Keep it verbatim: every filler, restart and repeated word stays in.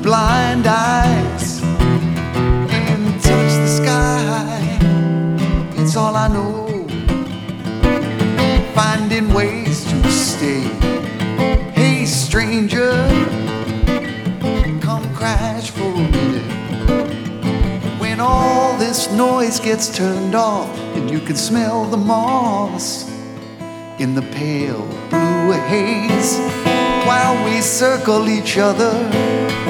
blind eyes and touch the sky. It's all I know, finding ways to stay. Hey stranger, come crash for a minute. When all this noise gets turned off and you can smell the moss in the pale blue haze, while we circle each other